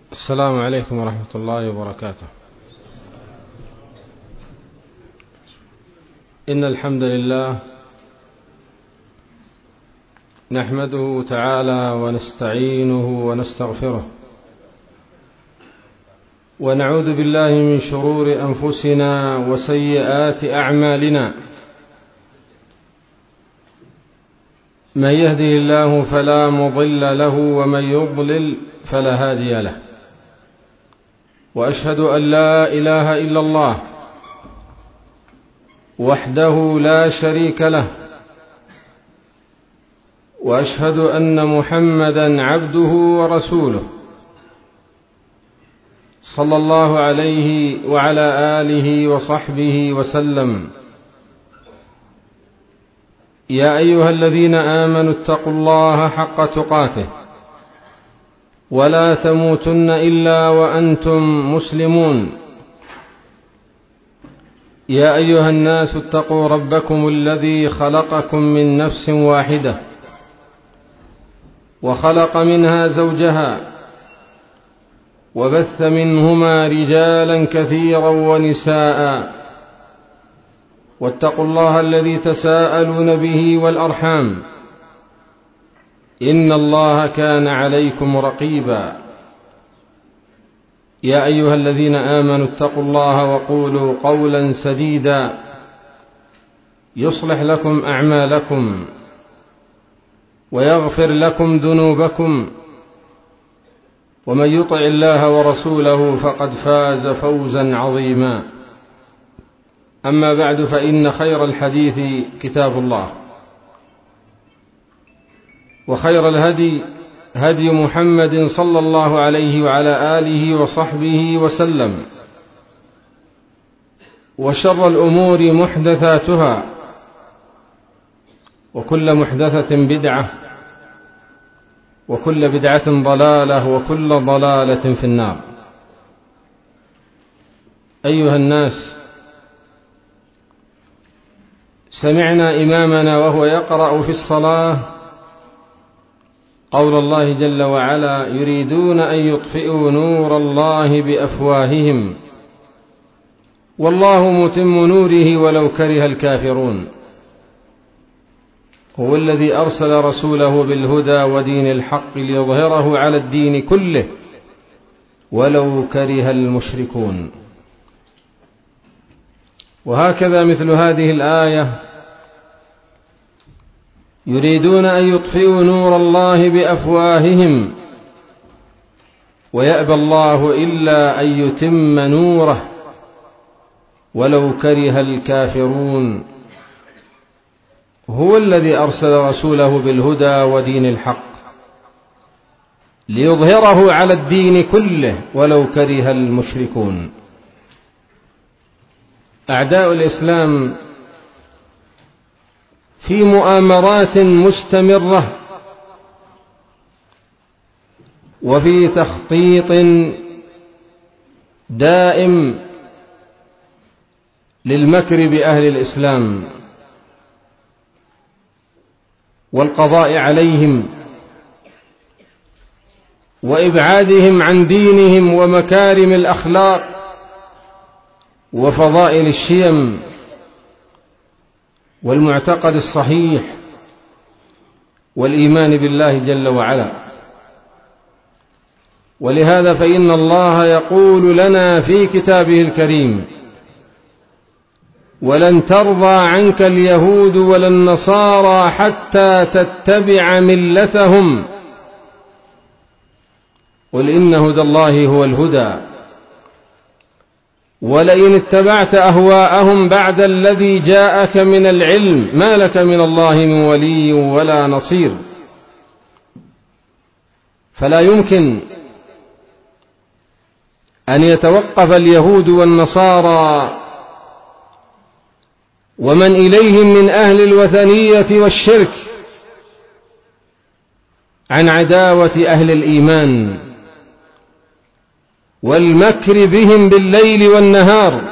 السلام عليكم ورحمة الله وبركاته. إن الحمد لله نحمده تعالى ونستعينه ونستغفره، ونعوذ بالله من شرور أنفسنا وسيئات أعمالنا. من يهده الله فلا مضل له، ومن يضلل فلا هادي له. وأشهد أن لا إله إلا الله وحده لا شريك له، وأشهد أن محمدا عبده ورسوله، صلى الله عليه وعلى آله وصحبه وسلم. يا أيها الذين آمنوا اتقوا الله حق تقاته، ولا تموتن إلا وأنتم مسلمون. يا أيها الناس اتقوا ربكم الذي خلقكم من نفس واحدة، وخلق منها زوجها، وبث منهما رجالا كثيرا ونساء. واتقوا الله الذي تساءلون به والأرحام، إن الله كان عليكم رقيبا. يا أيها الذين آمنوا اتقوا الله وقولوا قولا سديدا يصلح لكم أعمالكم ويغفر لكم ذنوبكم، ومن يطع الله ورسوله فقد فاز فوزا عظيما. أما بعد، فإن خير الحديث كتاب الله، وخير الهدي هدي محمد صلى الله عليه وعلى آله وصحبه وسلم. وشر الأمور محدثاتها، وكل محدثة بدعة، وكل بدعة ضلالة، وكل ضلالة في النار. أيها الناس، سمعنا إمامنا وهو يقرأ في الصلاة قول الله جل وعلا: يريدون أن يطفئوا نور الله بأفواههم والله متم نوره ولو كره الكافرون. هو الذي أرسل رسوله بالهدى ودين الحق ليظهره على الدين كله ولو كره المشركون. وهكذا مثل هذه الآية: يريدون أن يطفئوا نور الله بأفواههم ويأبى الله إلا أن يتم نوره ولو كره الكافرون. هو الذي أرسل رسوله بالهدى ودين الحق ليظهره على الدين كله ولو كره المشركون. أعداء الإسلام في مؤامرات مستمرة، وفي تخطيط دائم للمكر بأهل الإسلام والقضاء عليهم وإبعادهم عن دينهم ومكارم الأخلاق وفضائل الشيم والمعتقد الصحيح والإيمان بالله جل وعلا. ولهذا فإن الله يقول لنا في كتابه الكريم: ولن ترضى عنك اليهود ولا النصارى حتى تتبع ملتهم قل إن هدى الله هو الهدى ولئن اتبعت أهواءهم بعد الذي جاءك من العلم ما لك من الله من ولي ولا نصير. فلا يمكن أن يتوقف اليهود والنصارى ومن إليهم من أهل الوثنية والشرك عن عداوة أهل الإيمان والمكر بهم بالليل والنهار.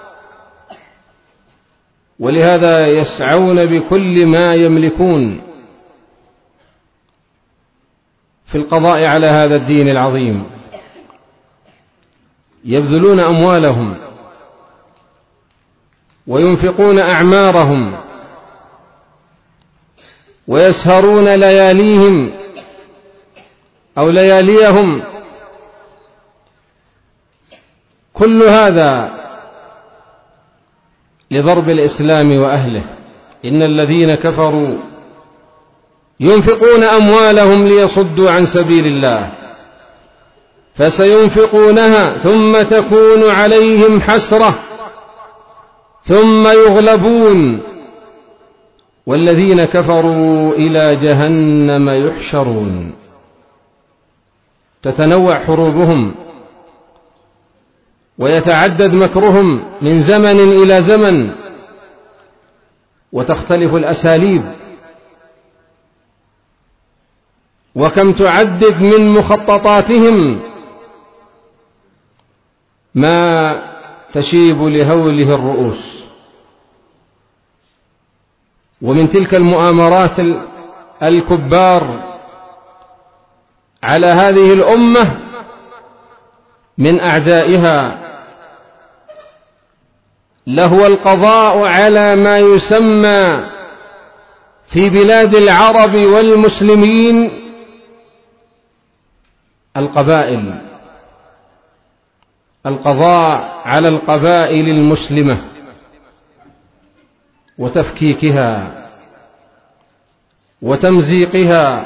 ولهذا يسعون بكل ما يملكون في القضاء على هذا الدين العظيم يبذلون أموالهم وينفقون أعمارهم ويسهرون لياليهم أو لياليهم، كل هذا لضرب الإسلام وأهله. إن الذين كفروا ينفقون أموالهم ليصدوا عن سبيل الله فسينفقونها ثم تكون عليهم حسرة ثم يغلبون والذين كفروا إلى جهنم يحشرون. تتنوع حروبهم ويتعدد مكرهم من زمن إلى زمن، وتختلف الأساليب، وكم تعدد من مخططاتهم ما تشيب لهوله الرؤوس. ومن تلك المؤامرات الكبار على هذه الأمة من أعدائها لهو القضاء على ما يسمى في بلاد العرب والمسلمين القبائل، القضاء على القبائل المسلمة وتفكيكها وتمزيقها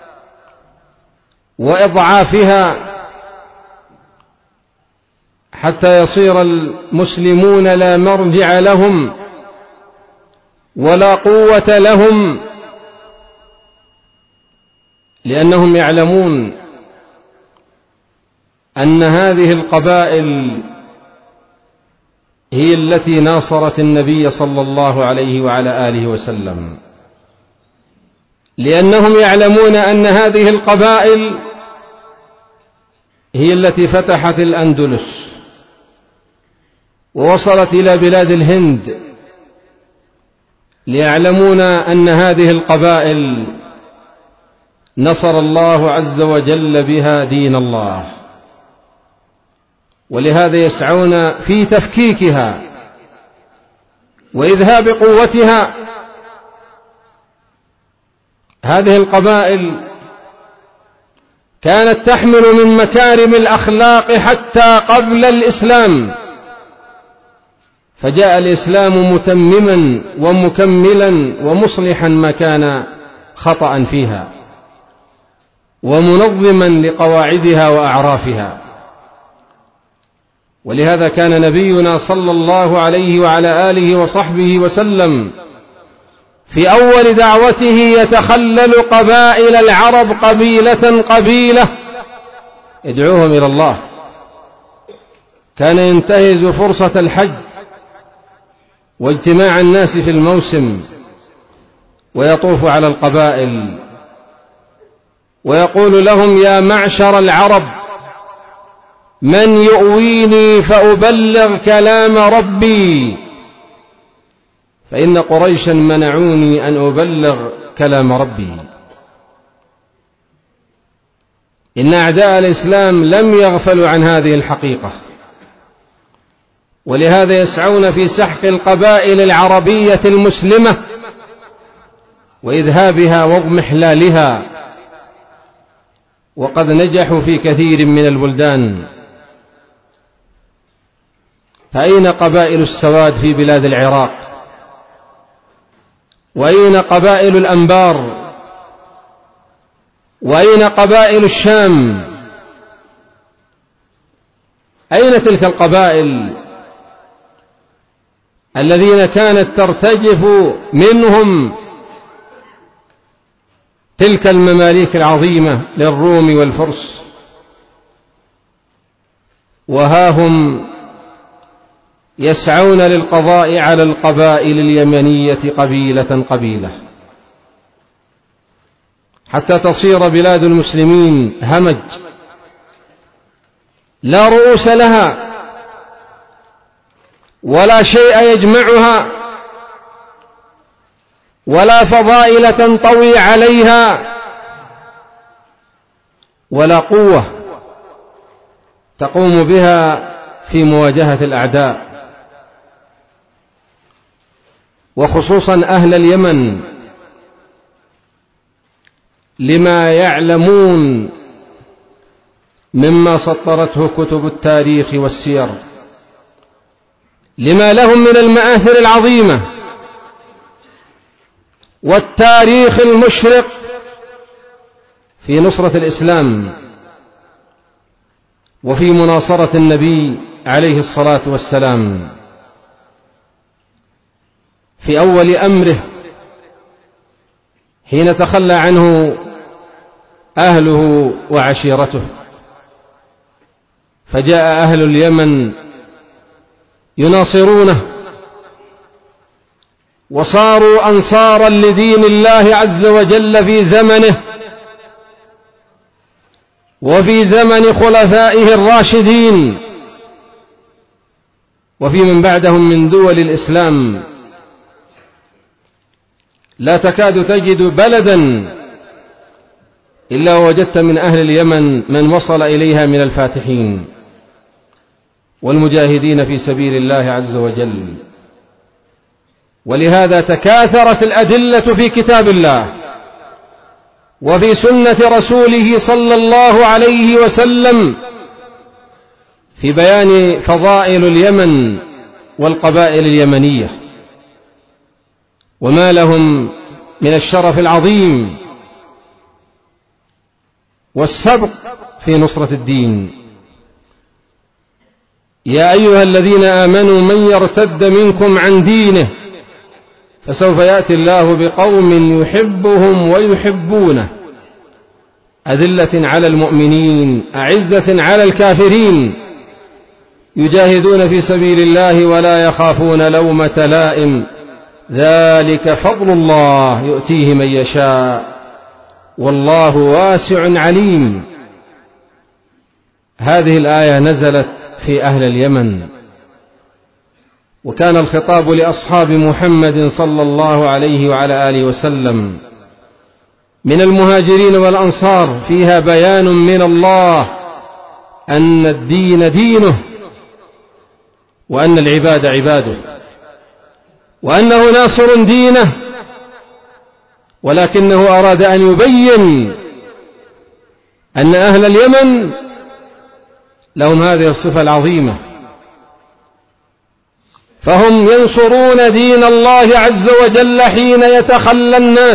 وإضعافها حتى يصير المسلمون لا مرجع لهم ولا قوة لهم، لأنهم يعلمون أن هذه القبائل هي التي ناصرت النبي صلى الله عليه وعلى آله وسلم، لأنهم يعلمون أن هذه القبائل هي التي فتحت الأندلس ووصلت إلى بلاد الهند، ليعلمون أن هذه القبائل نصر الله عز وجل بها دين الله، ولهذا يسعون في تفكيكها وإذهاب قوتها. هذه القبائل كانت تحمل من مكارم الأخلاق حتى قبل الإسلام، فجاء الإسلام متمما ومكملا ومصلحا ما كان خطأ فيها ومنظما لقواعدها وأعرافها. ولهذا كان نبينا صلى الله عليه وعلى آله وصحبه وسلم في أول دعوته يتخلل قبائل العرب قبيلة قبيلة يدعوهم إلى الله. كان ينتهز فرصة الحج واجتماع الناس في الموسم ويطوف على القبائل ويقول لهم: يا معشر العرب، من يؤويني فأبلغ كلام ربي، فإن قريشا منعوني أن أبلغ كلام ربي. إن أعداء الإسلام لم يغفلوا عن هذه الحقيقة، ولهذا يسعون في سحق القبائل العربية المسلمة وإذهابها واضمحلالها، وقد نجحوا في كثير من البلدان. فأين قبائل السواد في بلاد العراق؟ وأين قبائل الأنبار؟ وأين قبائل الشام؟ أين تلك القبائل الذين كانت ترتجف منهم تلك المماليك العظيمة للروم والفرس؟ وها هم يسعون للقضاء على القبائل اليمنية قبيلة قبيلة حتى تصير بلاد المسلمين همج لا رؤوس لها ولا شيء يجمعها ولا فضائل تنطوي عليها ولا قوة تقوم بها في مواجهة الأعداء، وخصوصا أهل اليمن، لما يعلمون مما سطرته كتب التاريخ والسير، لما لهم من المآثر العظيمة والتاريخ المشرق في نصرة الإسلام وفي مناصرة النبي عليه الصلاة والسلام في أول أمره حين تخلى عنه أهله وعشيرته، فجاء أهل اليمن يناصرونه وصاروا أنصارا لدين الله عز وجل في زمنه وفي زمن خلفائه الراشدين وفي من بعدهم من دول الإسلام. لا تكاد تجد بلدا إلا وجدت من أهل اليمن من وصل إليها من الفاتحين والمجاهدين في سبيل الله عز وجل. ولهذا تكاثرت الأدلة في كتاب الله وفي سنة رسوله صلى الله عليه وسلم في بيان فضائل اليمن والقبائل اليمنية وما لهم من الشرف العظيم والسبق في نصرة الدين. يا أيها الذين آمنوا من يرتد منكم عن دينه فسوف يأتي الله بقوم يحبهم ويحبونه أذلة على المؤمنين أعزة على الكافرين يجاهدون في سبيل الله ولا يخافون لومة لائم ذلك فضل الله يؤتيه من يشاء والله واسع عليم. هذه الآية نزلت في أهل اليمن، وكان الخطاب لأصحاب محمد صلى الله عليه وعلى آله وسلم من المهاجرين والأنصار، فيها بيان من الله أن الدين دينه وأن العباد عباده وأنه ناصر دينه، ولكنه أراد أن يبين أن أهل اليمن لهم هذه الصفة العظيمة، فهم ينصرون دين الله عز وجل حين يتخلى الناس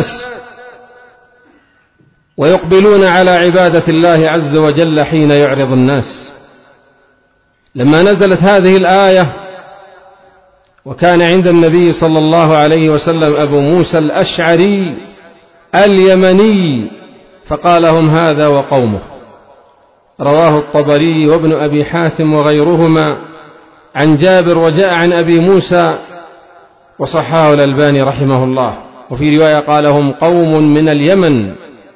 ويقبلون على عبادة الله عز وجل حين يعرض الناس. لما نزلت هذه الآية وكان عند النبي صلى الله عليه وسلم أبو موسى الأشعري اليمني فقال هم هذا وقومه، رواه الطبري وابن أبي حاتم وغيرهما عن جابر، وجاء عن أبي موسى وصححه الألباني رحمه الله. وفي رواية قال هم قوم من اليمن.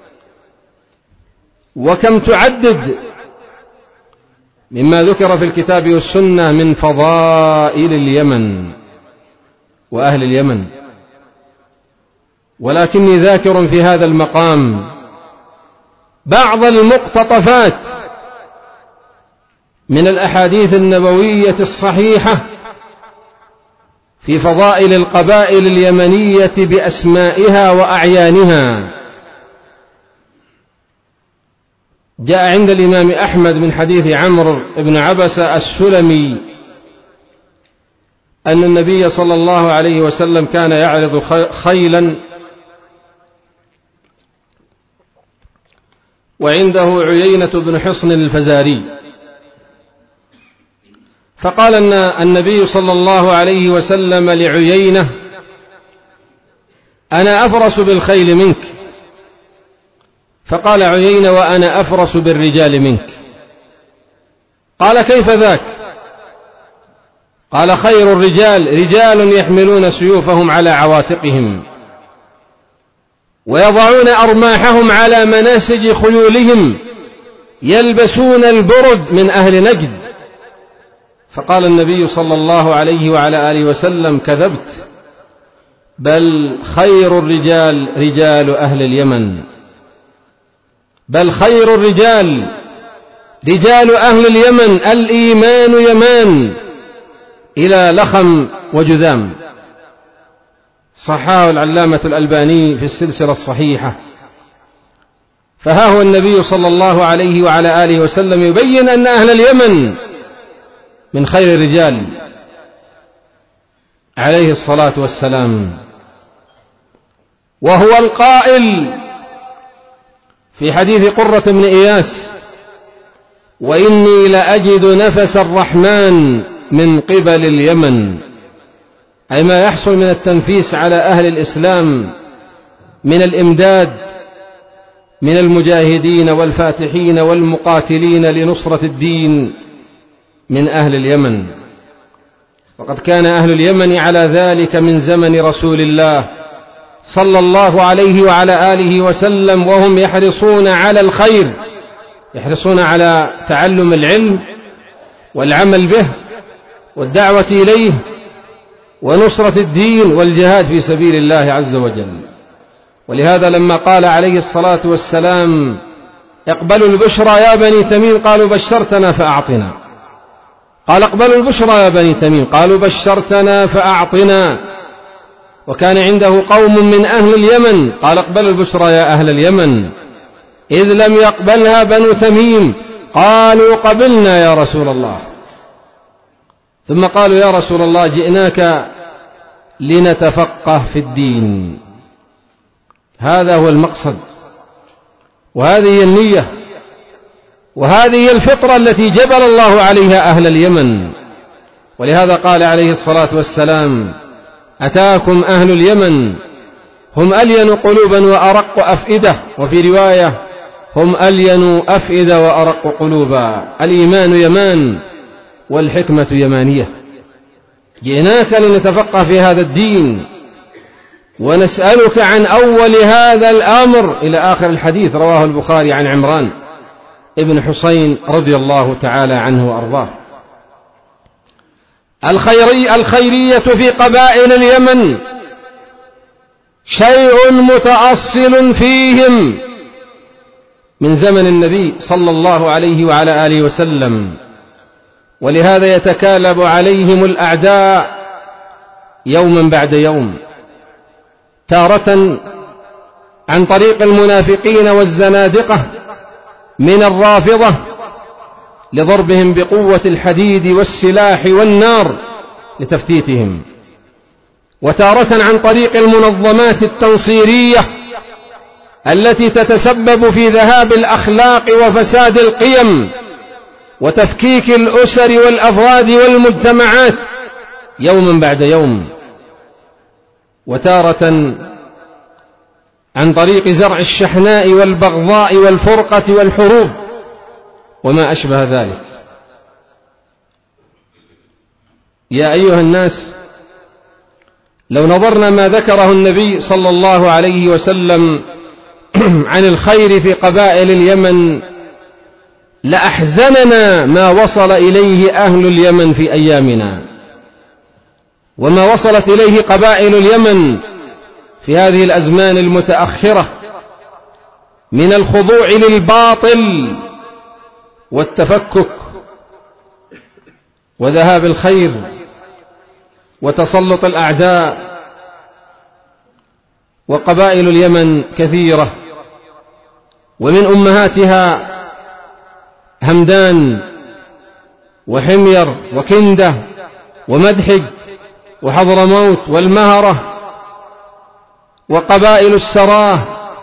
وكم تعدد مما ذكر في الكتاب والسنة من فضائل اليمن وأهل اليمن، ولكني ذاكر في هذا المقام بعض المقتطفات من الأحاديث النبوية الصحيحة في فضائل القبائل اليمنية بأسمائها وأعيانها. جاء عند الإمام أحمد من حديث عمرو بن عبسة السلمي أن النبي صلى الله عليه وسلم كان يعرض خيلا وعنده عيينة بن حصن الفزاري، فقال أن النبي صلى الله عليه وسلم لعيينة أنا أفرس بالخيل منك، فقال عيينة وأنا أفرس بالرجال منك. قال كيف ذاك؟ قال خير الرجال رجال يحملون سيوفهم على عواتقهم ويضعون أرماحهم على مناسج خيولهم يلبسون البرد من أهل نجد. فقال النبي صلى الله عليه وعلى آله وسلم كذبت، بل خير الرجال رجال أهل اليمن، بل خير الرجال رجال أهل اليمن الإيمان يمان إلى لخم وجذام. صححه العلامة الألباني في السلسلة الصحيحة. فها هو النبي صلى الله عليه وعلى آله وسلم يبين أن أهل اليمن من خير الرجال عليه الصلاة والسلام. وهو القائل في حديث قرة بن إياس: وإني لأجد نفس الرحمن من قبل اليمن، أي ما يحصل من التنفيس على أهل الإسلام من الإمداد من المجاهدين والفاتحين والمقاتلين لنصرة الدين من أهل اليمن. وقد كان أهل اليمن على ذلك من زمن رسول الله صلى الله عليه وعلى آله وسلم، وهم يحرصون على الخير، يحرصون على تعلم العلم والعمل به والدعوة إليه ونصرة الدين والجهاد في سبيل الله عز وجل. ولهذا لما قال عليه الصلاة والسلام: اقبلوا البشرى يا بني تميم، قالوا بشرتنا فأعطنا. قال: اقبلوا البشرى يا بني تميم، قالوا بشرتنا فأعطنا. وكان عنده قوم من أهل اليمن، قال: اقبلوا البشرى يا أهل اليمن، إذ لم يقبلها بنو تميم، قالوا: قبلنا يا رسول الله. ثم قالوا: يا رسول الله جئناك لنتفقه في الدين. هذا هو المقصد، وهذه هي النية، وهذه هي الفطرة التي جبل الله عليها أهل اليمن. ولهذا قال عليه الصلاة والسلام: أتاكم أهل اليمن هم ألين قلوبا وأرق أفئدة، وفي رواية: هم ألين أفئدة وأرق قلوبا. الإيمان يمان والحكمة يمانية. جئناك لنتفقه في هذا الدين ونسألك عن أول هذا الأمر، إلى آخر الحديث. رواه البخاري عن عمران ابن حسين رضي الله تعالى عنه وأرضاه. الخيرية في قبائل اليمن شيء متأصل فيهم من زمن النبي صلى الله عليه وعلى آله وسلم، ولهذا يتكالب عليهم الأعداء يوما بعد يوم، تارة عن طريق المنافقين والزنادقة من الرافضة لضربهم بقوة الحديد والسلاح والنار لتفتيتهم، وتارة عن طريق المنظمات التنصيرية التي تتسبب في ذهاب الأخلاق وفساد القيم وتفكيك الأسر والأفراد والمجتمعات يوما بعد يوم، وتارة عن طريق زرع الشحناء والبغضاء والفرقة والحروب وما أشبه ذلك. يا أيها الناس، لو نظرنا ما ذكره النبي صلى الله عليه وسلم عن الخير في قبائل اليمن لأحزننا ما وصل إليه أهل اليمن في أيامنا، وما وصلت إليه قبائل اليمن في هذه الأزمان المتأخرة من الخضوع للباطل والتفكك وذهاب الخير وتسلط الأعداء. وقبائل اليمن كثيرة، ومن أمهاتها همدان وحمير وكندة ومدحج وحضرموت والمهرة، وقبائل السراه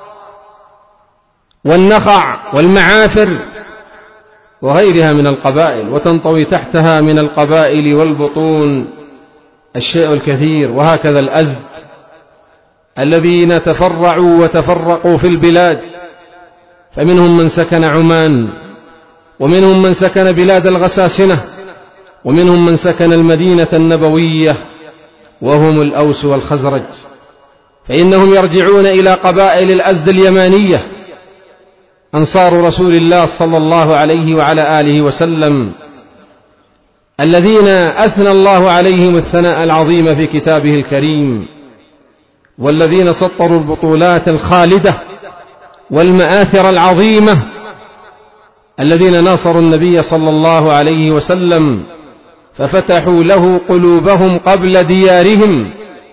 والنخع والمعافر وغيرها من القبائل، وتنطوي تحتها من القبائل والبطون الشيء الكثير. وهكذا الأزد الذين تفرعوا وتفرقوا في البلاد، فمنهم من سكن عمان، ومنهم من سكن بلاد الغساسنة، ومنهم من سكن المدينة النبوية، وهم الأوس والخزرج، فإنهم يرجعون إلى قبائل الأزد اليمانية أنصار رسول الله صلى الله عليه وعلى آله وسلم، الذين أثنى الله عليهم الثناء العظيم في كتابه الكريم، والذين سطروا البطولات الخالدة والمآثر العظيمة الذين ناصروا النبي صلى الله عليه وسلم ففتحوا له قلوبهم قبل ديارهم.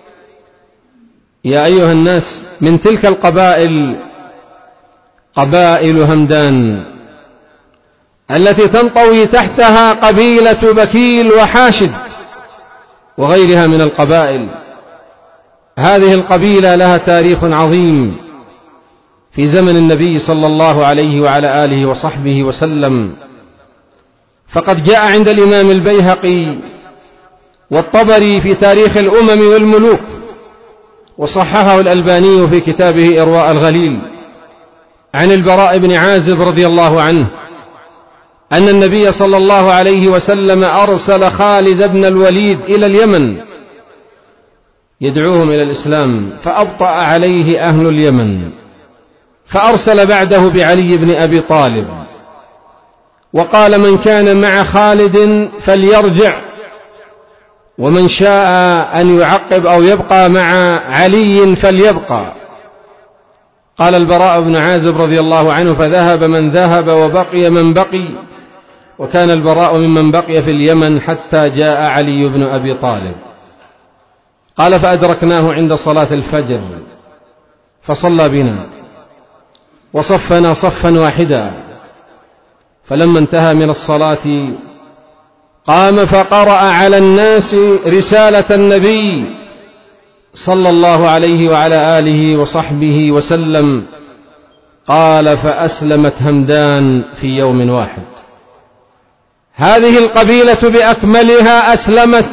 يا أيها الناس، من تلك القبائل قبائل همدان التي تنطوي تحتها قبيلة بكيل وحاشد وغيرها من القبائل. هذه القبيلة لها تاريخ عظيم في زمن النبي صلى الله عليه وعلى آله وصحبه وسلم، فقد جاء عند الإمام البيهقي والطبري في تاريخ الأمم والملوك، وصححه الألباني في كتابه إرواء الغليل، عن البراء بن عازب رضي الله عنه أن النبي صلى الله عليه وسلم أرسل خالد بن الوليد إلى اليمن يدعوهم إلى الإسلام، فأبطأ عليه أهل اليمن، فأرسل بعده بعلي بن أبي طالب، وقال: من كان مع خالد فليرجع، ومن شاء أن يعقب أو يبقى مع علي فليبقى. قال البراء بن عازب رضي الله عنه: فذهب من ذهب وبقي من بقي، وكان البراء ممن بقي في اليمن حتى جاء علي بن أبي طالب. قال: فأدركناه عند صلاة الفجر فصلى بنا وصفنا صفا واحدا، فلما انتهى من الصلاة قام فقرأ على الناس رسالة النبي صلى الله عليه وعلى آله وصحبه وسلم. قال: فأسلمت همدان في يوم واحد. هذه القبيلة بأكملها أسلمت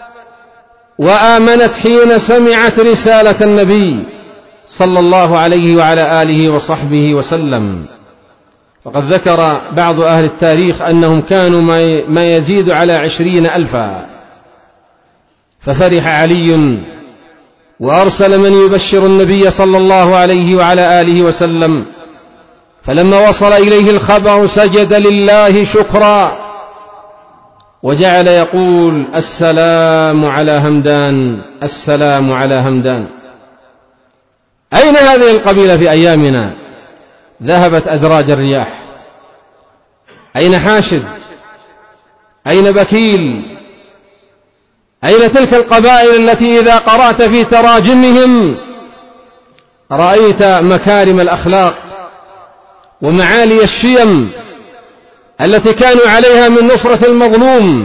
وآمنت حين سمعت رسالة النبي صلى الله عليه وعلى آله وصحبه وسلم. وقد ذكر بعض أهل التاريخ أنهم كانوا ما يزيد على 20,000. ففرح علي وأرسل من يبشر النبي صلى الله عليه وعلى آله وسلم، فلما وصل إليه الخبر سجد لله شكرا وجعل يقول: السلام على همدان، السلام على همدان. أين هذه القبيلة في أيامنا؟ ذهبت أدراج الرياح. أين حاشد؟ أين بكيل؟ أين تلك القبائل التي إذا قرأت في تراجمهم رأيت مكارم الأخلاق ومعالي الشيم التي كانوا عليها من نصرة المظلوم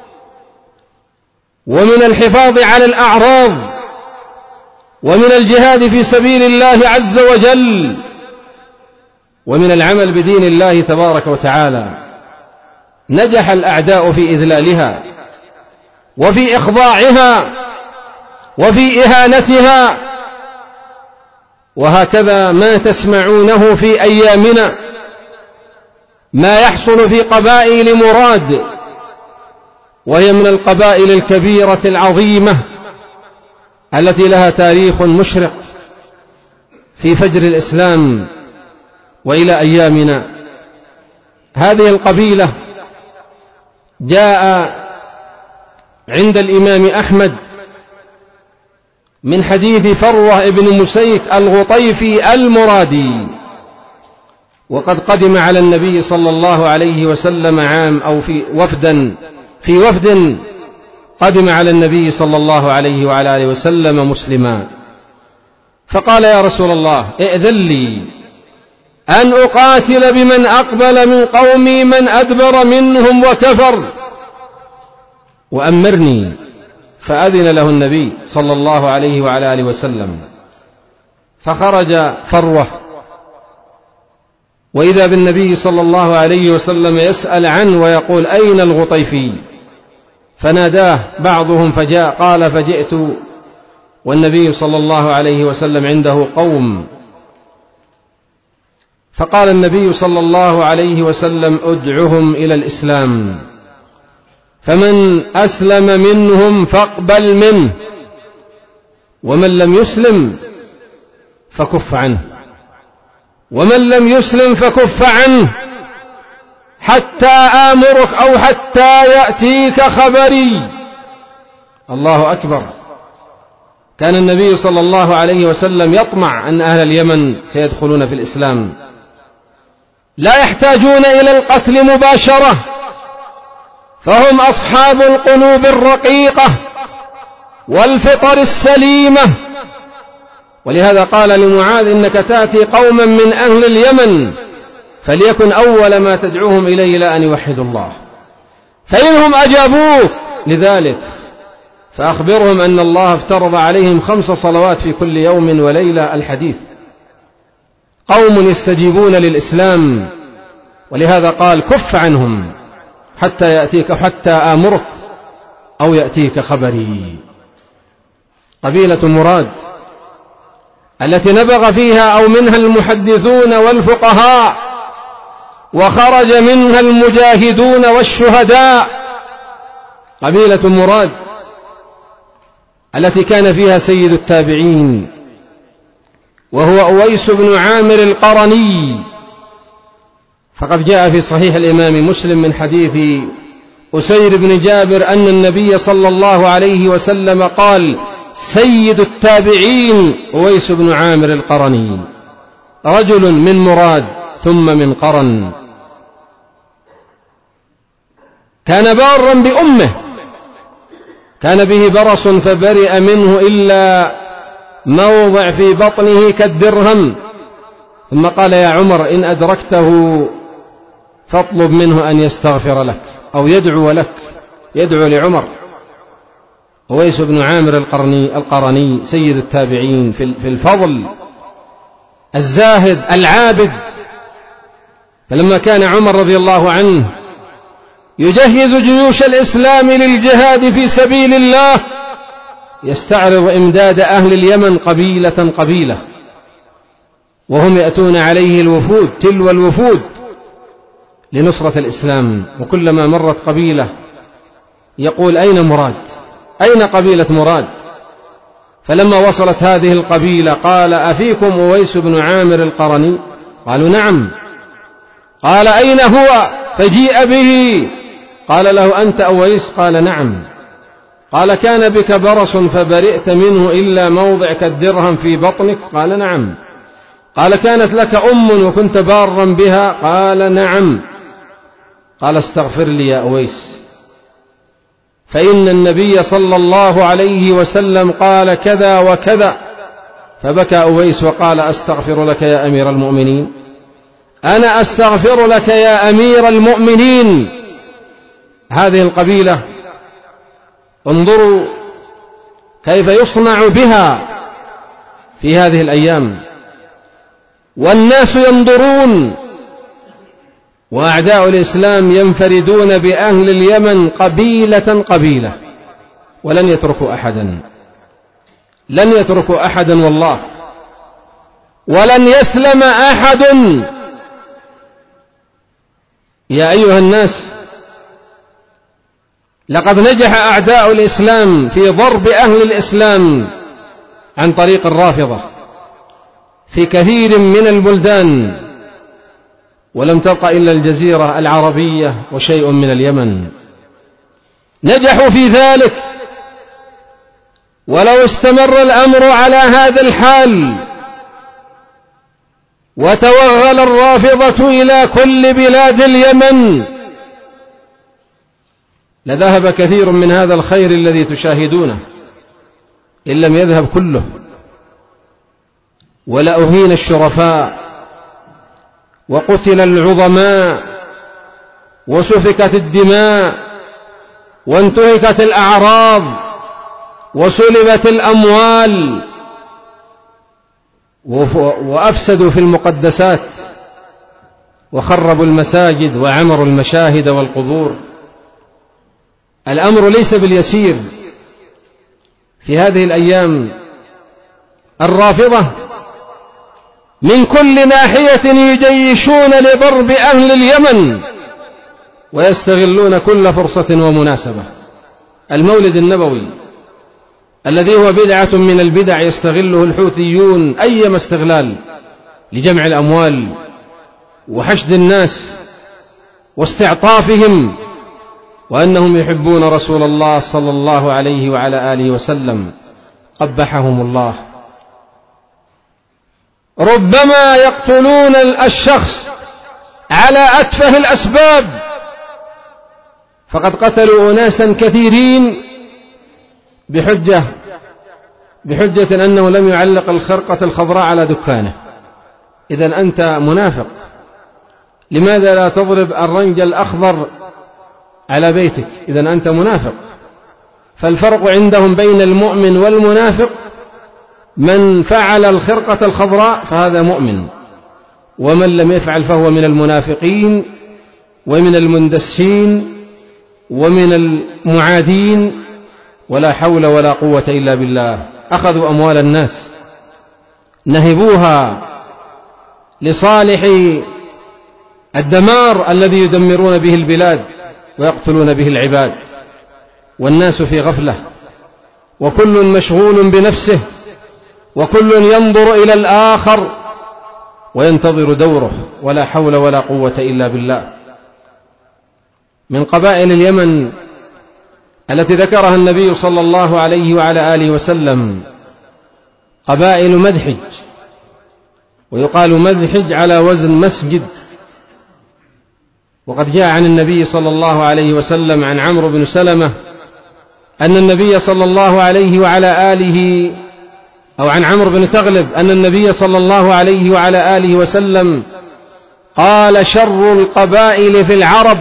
ومن الحفاظ على الأعراض ومن الجهاد في سبيل الله عز وجل ومن العمل بدين الله تبارك وتعالى. نجح الأعداء في إذلالها وفي إخضاعها وفي إهانتها، وهكذا ما تسمعونه في أيامنا ما يحصل في قبائل مراد، وهي من القبائل الكبيرة العظيمة التي لها تاريخ مشرق في فجر الإسلام وإلى أيامنا. هذه القبيلة جاء عند الإمام أحمد من حديث فروة ابن مسيك الغطيفي المرادي، وقد قدم على النبي صلى الله عليه وسلم عام أو في وفد قدم على النبي صلى الله عليه وعلى آله وسلم مسلما، فقال: يا رسول الله، ائذن لي أن أقاتل بمن أقبل من قومي من أدبر منهم وكفر، وأمرني. فأذن له النبي صلى الله عليه وعلى آله وسلم، فخرج فروة، وإذا بالنبي صلى الله عليه وسلم يسأل عنه ويقول: أين الغطيفي؟ فناداه بعضهم فجاء، قال: فجئت والنبي صلى الله عليه وسلم عنده قوم، فقال النبي صلى الله عليه وسلم: ادعهم إلى الإسلام، فمن أسلم منهم فاقبل منه، ومن لم يسلم فكف عنه، ومن لم يسلم فكف عنه حتى آمرك أو حتى يأتيك خبري. الله أكبر. كان النبي صلى الله عليه وسلم يطمع أن أهل اليمن سيدخلون في الإسلام، لا يحتاجون إلى القتل مباشرة، فهم أصحاب القلوب الرقيقة والفطر السليمة. ولهذا قال لمعاذ: إنك تأتي قوما من أهل اليمن فليكن أول ما تدعوهم إليه إلى أن يوحدوا الله، فإنهم أجابوك لذلك فأخبرهم أن الله افترض عليهم 5 صلوات في كل يوم وليلة. الحديث قوم يستجيبون للإسلام، ولهذا قال: كف عنهم حتى يأتيك، حتى آمرك أو يأتيك خبري. قبيلة مراد التي نبغ فيها أو منها المحدثون والفقهاء وخرج منها المجاهدون والشهداء، قبيلة مراد التي كان فيها سيد التابعين وهو أويس بن عامر القرني. فقد جاء في صحيح الإمام مسلم من حديث أسير بن جابر أن النبي صلى الله عليه وسلم قال: سيد التابعين أويس بن عامر القرني، رجل من مراد ثم من قرن، كان بارا بأمه، كان به برص فبرئ منه إلا موضع في بطنه كالدرهم، ثم قال: يا عمر إن أدركته فاطلب منه أن يستغفر لك أو يدعو لك، يدعو لعمر. أويس بن عامر القرني سيد التابعين في الفضل، الزاهد العابد. فلما كان عمر رضي الله عنه يجهز جيوش الإسلام للجهاد في سبيل الله يستعرض إمداد أهل اليمن قبيلة قبيلة، وهم يأتون عليه الوفود تلو الوفود لنصرة الإسلام، وكلما مرت قبيلة يقول: أين مراد؟ أين قبيلة مراد؟ فلما وصلت هذه القبيلة قال: أفيكم أويس بن عامر القرني؟ قالوا: نعم. قال: أين هو؟ فجيء به، قال له: أنت أويس؟ قال: نعم. قال: كان بك برص فبرئت منه إلا موضع كالدرهم في بطنك؟ قال: نعم. قال: كانت لك أم وكنت بارا بها؟ قال: نعم. قال: استغفر لي يا أويس، فإن النبي صلى الله عليه وسلم قال كذا وكذا. فبكى أويس وقال: أستغفر لك يا أمير المؤمنين، أنا أستغفر لك يا أمير المؤمنين. هذه القبيلة انظروا كيف يصنع بها في هذه الأيام، والناس ينظرون، وأعداء الإسلام ينفردون بأهل اليمن قبيلة قبيلة، ولن يتركوا أحدا، لن يتركوا أحدا والله، ولن يسلم أحد. يا أيها الناس، لقد نجح أعداء الإسلام في ضرب أهل الإسلام عن طريق الرافضة في كثير من البلدان، ولم تبق إلا الجزيرة العربية وشيء من اليمن، نجحوا في ذلك. ولو استمر الأمر على هذا الحال وتوغل الرافضة إلى كل بلاد اليمن لذهب كثير من هذا الخير الذي تشاهدونه، إن لم يذهب كله، ولأهين الشرفاء وقتل العظماء وسفكت الدماء وانتهكت الأعراض وسلبت الأموال وأفسدوا في المقدسات وخربوا المساجد وعمروا المشاهد والقبور. الأمر ليس باليسير. في هذه الأيام الرافضة من كل ناحية يجيشون لضرب أهل اليمن ويستغلون كل فرصة ومناسبة. المولد النبوي الذي هو بدعة من البدع يستغله الحوثيون أيما استغلال لجمع الأموال وحشد الناس واستعطافهم، وأنهم يحبون رسول الله صلى الله عليه وعلى آله وسلم، قبحهم الله. ربما يقتلون الشخص على أتفه الأسباب، فقد قتلوا أناسا كثيرين بحجة أنه لم يعلق الخرقة الخضراء على دكانه. إذن أنت منافق، لماذا لا تضرب الرنج الأخضر على بيتك؟ إذن أنت منافق. فالفرق عندهم بين المؤمن والمنافق: من فعل الخرقة الخضراء فهذا مؤمن، ومن لم يفعل فهو من المنافقين ومن المندسين ومن المعادين، ولا حول ولا قوة إلا بالله. أخذوا أموال الناس، نهبوها لصالح الدمار الذي يدمرون به البلاد ويقتلون به العباد، والناس في غفلة، وكل مشغول بنفسه، وكل ينظر إلى الآخر وينتظر دوره، ولا حول ولا قوة إلا بالله. من قبائل اليمن التي ذكرها النبي صلى الله عليه وعلى آله وسلم قبائل مذحج، ويقال مذحج على وزن مسجد. وقد جاء عن النبي صلى الله عليه وسلم عن عمرو بن سلمة أن النبي صلى الله عليه وعلى آله، أو عن عمرو بن تغلب أن النبي صلى الله عليه وعلى آله وسلم قال: شر القبائل في العرب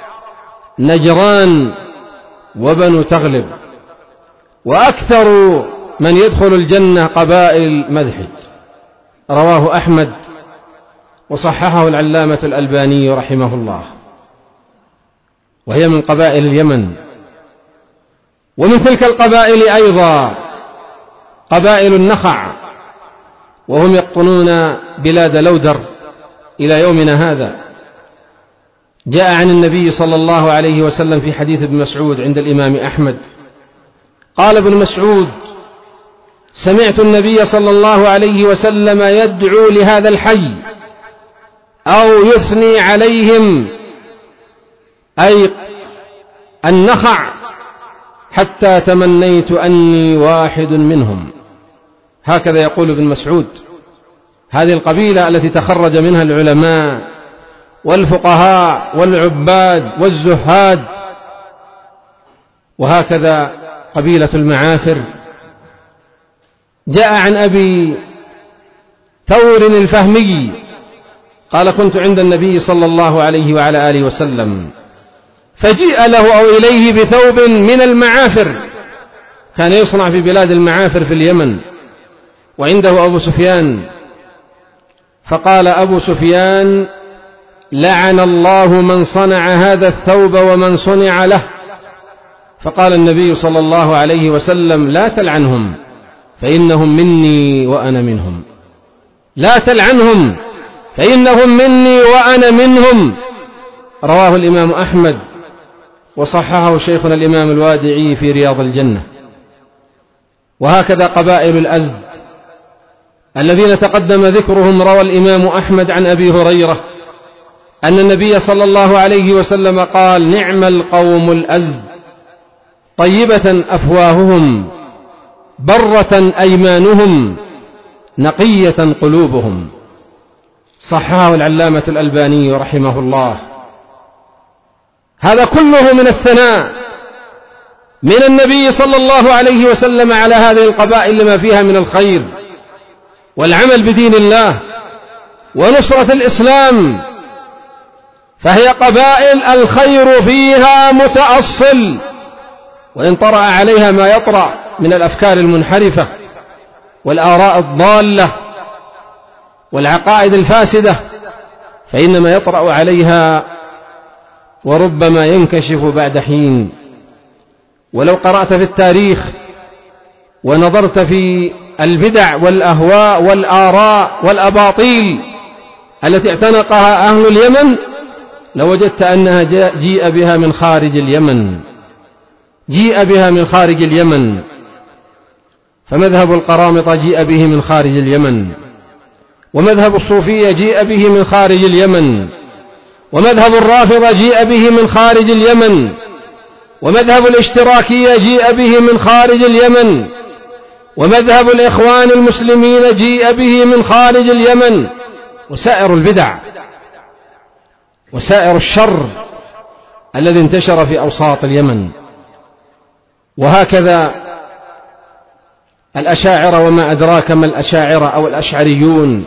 نجران وبنو تغلب، وأكثر من يدخل الجنة قبائل مذحج. رواه أحمد وصححه العلامة الألباني رحمه الله. وهي من قبائل اليمن. ومن تلك القبائل أيضا قبائل النخع، وهم يقطنون بلاد لودر إلى يومنا هذا. جاء عن النبي صلى الله عليه وسلم في حديث ابن مسعود عند الإمام أحمد، قال ابن مسعود: سمعت النبي صلى الله عليه وسلم يدعو لهذا الحي أو يثني عليهم، أي النخع، حتى تمنيت أني واحد منهم. هكذا يقول ابن مسعود. هذه القبيلة التي تخرج منها العلماء والفقهاء والعباد والزهاد. وهكذا قبيلة المعافر. جاء عن أبي ثور الفهمي قال: كنت عند النبي صلى الله عليه وعلى آله وسلم، فجيء له أو إليه بثوب من المعافر، كان يصنع في بلاد المعافر في اليمن، وعنده أبو سفيان. فقال أبو سفيان: لعن الله من صنع هذا الثوب ومن صنع له. فقال النبي صلى الله عليه وسلم: لا تلعنهم فإنهم مني وأنا منهم. لا تلعنهم فإنهم مني وأنا منهم. رواه الإمام أحمد وصححه شيخنا الإمام الوادعي في رياض الجنة. وهكذا قبائل الأزد الذين تقدم ذكرهم. روى الإمام أحمد عن أبي هريرة أن النبي صلى الله عليه وسلم قال: نعم القوم الأزد، طيبة أفواههم، برة أيمانهم، نقية قلوبهم. صححه العلامة الألباني رحمه الله. هذا كله من الثناء من النبي صلى الله عليه وسلم على هذه القبائل لما فيها من الخير والعمل بدين الله ونصرة الإسلام. فهي قبائل الخير فيها متأصل، وإن طرأ عليها ما يطرأ من الأفكار المنحرفة والآراء الضالة والعقائد الفاسدة، فإنما يطرأ عليها وربما ينكشف بعد حين. ولو قرأت في التاريخ ونظرت في البدع والأهواء والآراء والأباطيل التي اعتنقها أهل اليمن، لوجدت أنها جيء بها من خارج اليمن، جيء بها من خارج اليمن. فمذهب القرامطة جيء به من خارج اليمن، ومذهب الصوفية جيء به من خارج اليمن، ومذهب الرافضة جيء به من خارج اليمن، ومذهب الاشتراكية جيء به من خارج اليمن، ومذهب الإخوان المسلمين جيء به من خارج اليمن، وسائر البدع. وسائر الشر الذي انتشر في أوساط اليمن. وهكذا الأشاعرة، وما أدراك ما الأشاعرة أو الأشعريون،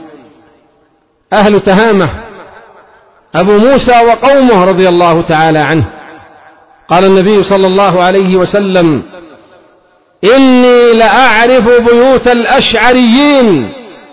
أهل تهامة، أبو موسى وقومه رضي الله تعالى عنه. قال النبي صلى الله عليه وسلم: إني لأعرف بيوت الأشعريين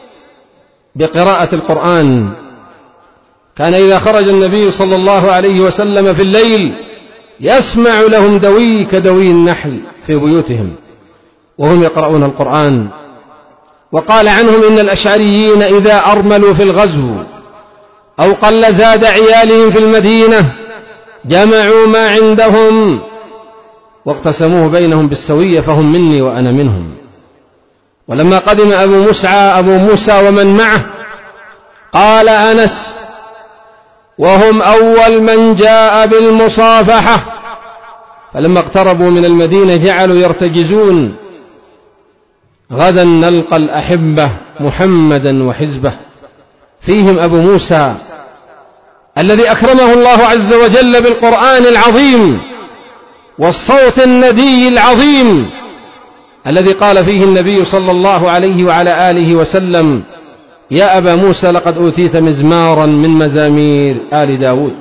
بقراءة القرآن. كان إذا خرج النبي صلى الله عليه وسلم في الليل يسمع لهم دوي كدوي النحل في بيوتهم وهم يقرؤون القرآن. وقال عنهم: إن الأشعريين إذا أرملوا في الغزو أو قل زاد عيالهم في المدينة جمعوا ما عندهم واقتسموه بينهم بالسوية، فهم مني وأنا منهم. ولما قدم أبو موسى ومن معه، قال أنس: وهم أول من جاء بالمصافحة، فلما اقتربوا من المدينة جعلوا يرتجزون: غدا نلقى الأحبة محمدا وحزبه. فيهم أبو موسى الذي أكرمه الله عز وجل بالقرآن العظيم والصوت الندي العظيم، الذي قال فيه النبي صلى الله عليه وعلى آله وسلم: يا أبا موسى لقد أوتيت مزمارا من مزامير آل داود.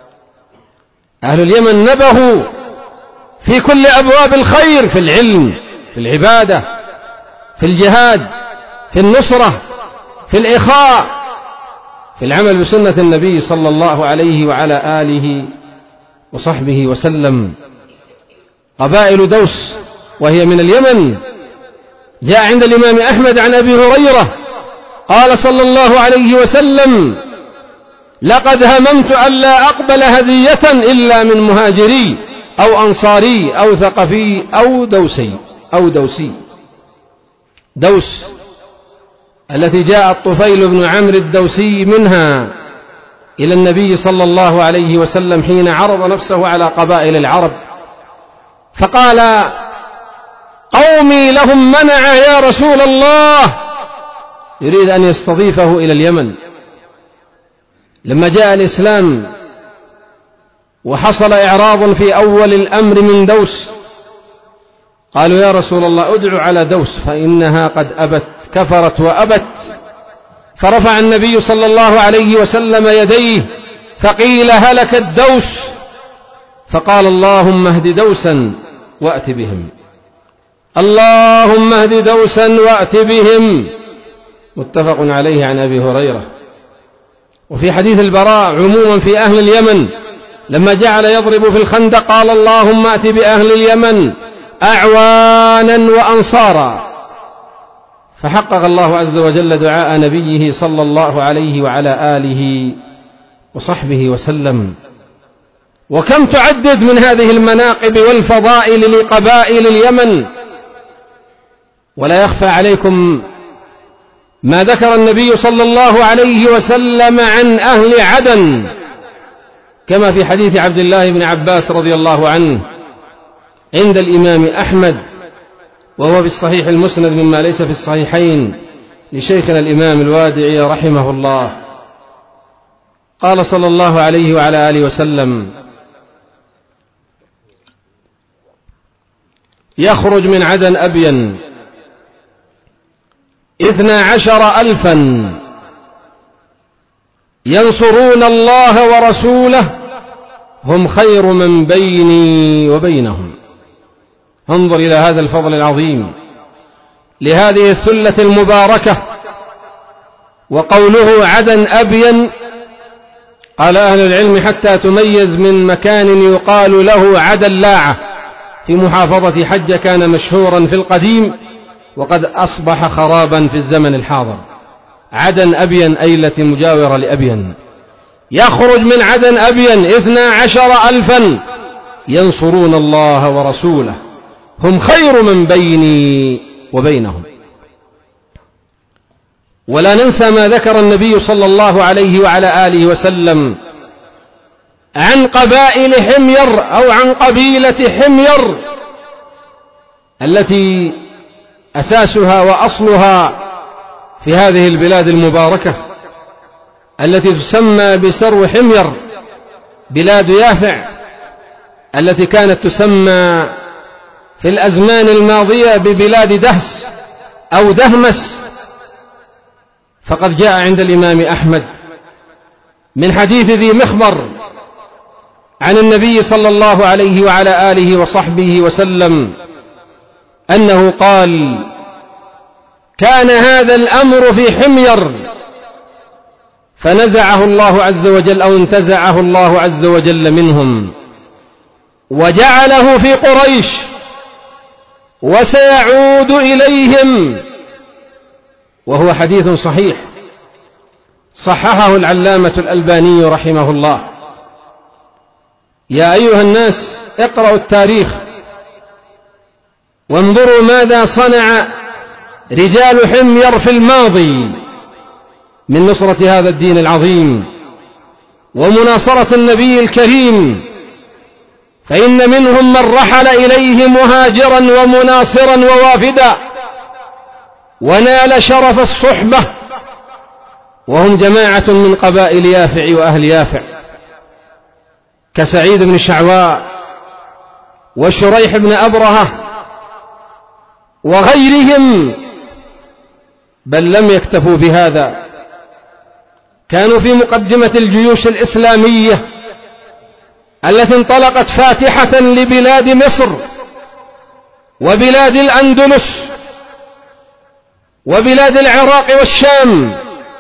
أهل اليمن نبهوا في كل أبواب الخير، في العلم، في العبادة، في الجهاد، في النصرة، في الإخاء، في العمل بسنة النبي صلى الله عليه وعلى آله وصحبه وسلم. قبائل دوس وهي من اليمن، جاء عند الإمام أحمد عن أبي هريرة قال صلى الله عليه وسلم: لقد هممت ألا أقبل هدية إلا من مهاجري أو أنصاري أو ثقفي أو دوسي. دوس التي جاء الطفيل بن عمرو الدوسي منها إلى النبي صلى الله عليه وسلم حين عرض نفسه على قبائل العرب، فقال: قومي لهم منع يا رسول الله، يريد أن يستضيفه إلى اليمن. لما جاء الإسلام وحصل إعراض في أول الأمر من دوس، قالوا: يا رسول الله ادعو على دوس فإنها قد أبت، كفرت وأبت. فرفع النبي صلى الله عليه وسلم يديه فقيل: هلك الدوس. فقال: اللهم اهد دوسا وأت بهم، اللهم اهد دوسا وأت بهم. متفق عليه عن أبي هريرة. وفي حديث البراء عموما في أهل اليمن لما جعل يضرب في الخندق قال: اللهم أت بأهل اليمن أعوانا وأنصارا. فحقق الله عز وجل دعاء نبيه صلى الله عليه وعلى آله وصحبه وسلم. وكم تعدد من هذه المناقب والفضائل لقبائل اليمن. ولا يخفى عليكم ما ذكر النبي صلى الله عليه وسلم عن أهل عدن، كما في حديث عبد الله بن عباس رضي الله عنه عند الإمام أحمد، وهو في الصحيح المسند مما ليس في الصحيحين لشيخنا الإمام الوادعي رحمه الله. قال صلى الله عليه وعلى آله وسلم: يخرج من عدن أبين 12,000 ينصرون الله ورسوله هم خير من بيني وبينهم. انظر إلى هذا الفضل العظيم لهذه الثلة المباركة. وقوله عدن أبين، قال أهل العلم حتى تميز من مكان يقال له عدن لاعة في محافظة حجة، كان مشهورا في القديم وقد أصبح خرابا في الزمن الحاضر. عدن أبين أي التي مجاورة لأبين. يخرج من عدن أبين 12,000 ينصرون الله ورسوله هم خير من بيني وبينهم. ولا ننسى ما ذكر النبي صلى الله عليه وعلى آله وسلم عن قبائل حمير أو عن قبيلة حمير التي أساسها وأصلها في هذه البلاد المباركة التي تسمى بسرو حمير بلاد يافع التي كانت تسمى في الأزمان الماضية ببلاد دهس أو دهمس، فقد جاء عند الإمام أحمد من حديث ذي مخبر عن النبي صلى الله عليه وعلى آله وصحبه وسلم أنه قال: كان هذا الأمر في حمير فنزعه الله عز وجل أو انتزعه الله عز وجل منهم وجعله في قريش وسيعود إليهم، وهو حديث صحيح صححه العلامة الألباني رحمه الله. يا أيها الناس اقرأوا التاريخ وانظروا ماذا صنع رجال حمير في الماضي من نصرة هذا الدين العظيم ومناصرة النبي الكريم، فإن منهم من رحل إليه مهاجرا ومناصرا ووافدا ونال شرف الصحبة، وهم جماعة من قبائل يافع وأهل يافع كسعيد بن شعواء وشريح بن أبرهة وغيرهم. بل لم يكتفوا بهذا، كانوا في مقدمة الجيوش الإسلامية التي انطلقت فاتحة لبلاد مصر وبلاد الأندلس وبلاد العراق والشام.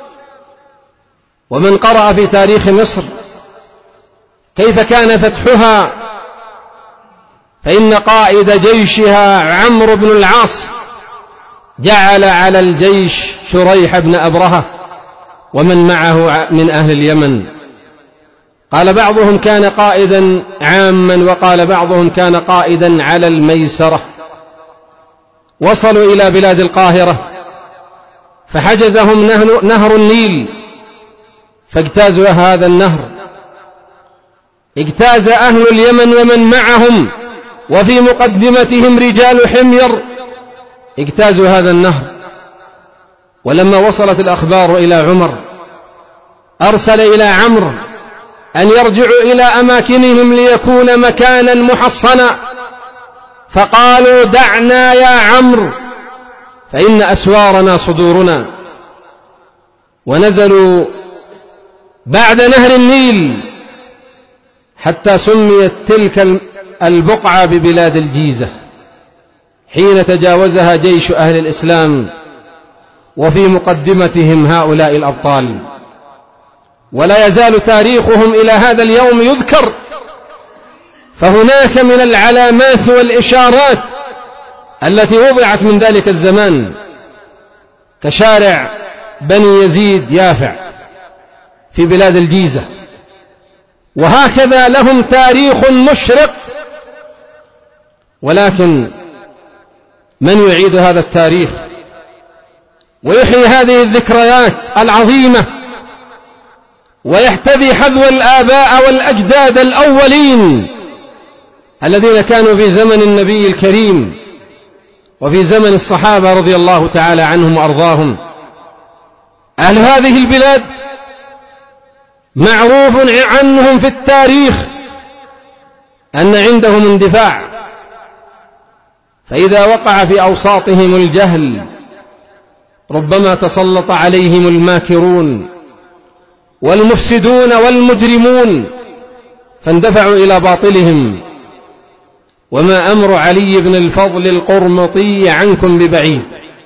ومن قرأ في تاريخ مصر كيف كان فتحها، فإن قائد جيشها عمرو بن العاص جعل على الجيش شريح بن أبرهة ومن معه من أهل اليمن. قال بعضهم كان قائدا عاما، وقال بعضهم كان قائدا على الميسرة. وصلوا إلى بلاد القاهرة فحجزهم نهر النيل فاجتازوا هذا النهر، اجتاز أهل اليمن ومن معهم وفي مقدمتهم رجال حمير اجتازوا هذا النهر. ولما وصلت الأخبار إلى عمر أرسل إلى عمرو أن يرجعوا إلى أماكنهم ليكون مكانا محصنا، فقالوا: دعنا يا عمرو فإن أسوارنا صدورنا. ونزلوا بعد نهر النيل حتى سميت تلك البقعة ببلاد الجيزة حين تجاوزها جيش أهل الإسلام وفي مقدمتهم هؤلاء الأبطال. ولا يزال تاريخهم إلى هذا اليوم يذكر، فهناك من العلامات والإشارات التي وضعت من ذلك الزمان كشارع بني يزيد يافع في بلاد الجيزة، وهكذا لهم تاريخ مشرق. ولكن من يعيد هذا التاريخ ويحيي هذه الذكريات العظيمة ويحتذي حذو الآباء والأجداد الأولين الذين كانوا في زمن النبي الكريم وفي زمن الصحابة رضي الله تعالى عنهم وأرضاهم؟ أهل هذه البلاد معروف عنهم في التاريخ أن عندهم اندفاع، فإذا وقع في أوساطهم الجهل ربما تسلط عليهم الماكرون والمفسدون والمجرمون فاندفعوا إلى باطلهم. وما أمر علي بن الفضل القرمطي عنكم ببعيد،